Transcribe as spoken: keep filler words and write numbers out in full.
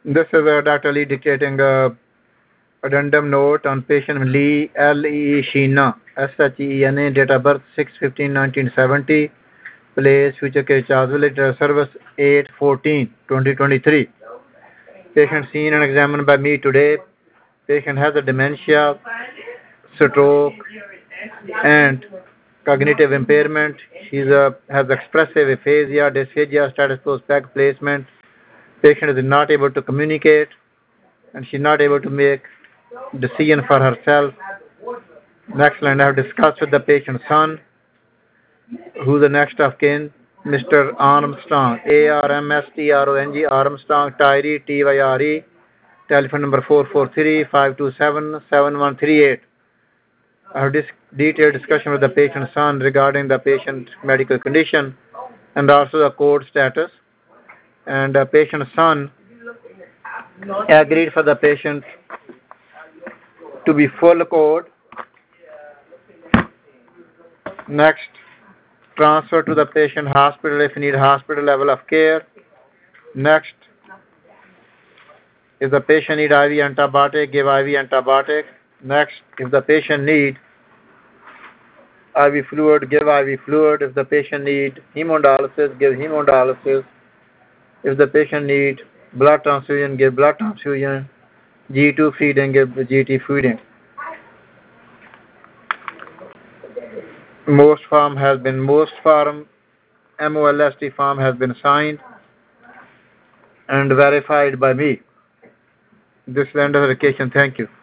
This is uh, Doctor Lee dictating a addendum note on patient Lee L E E Sheena, S H E E N A, date of birth six fifteen nineteen seventy, place Future Care Charge Village, service eight fourteen twenty twenty-three. Patient seen and examined by me today. Patient has a dementia, stroke, and cognitive impairment. She's a, has expressive aphasia, dysphagia, status post peg placement. Patient is not able to communicate and she's not able to make decision for herself. Next line, I have discussed with the patient's son, who's the next of kin, Mister Armstrong, A R M S T R O N G, Armstrong, Tyree, T Y R E, telephone number four four three, five two seven, seven one three eight. I have dis- detailed discussion with the patient's son regarding the patient's medical condition and also the code status. And the patient's son agreed for the patient to be full code. Next, transfer to the patient hospital if you need hospital level of care. Next, if the patient need I V antibiotic, give I V antibiotic. Next, if the patient need I V fluid, give I V fluid. If the patient need hemodialysis, give hemodialysis. If the patient need blood transfusion, give blood transfusion. G two feeding, give G T feeding. Most form has been most form M O L S T form has been signed and verified by me. This is the end of the application. Thank you.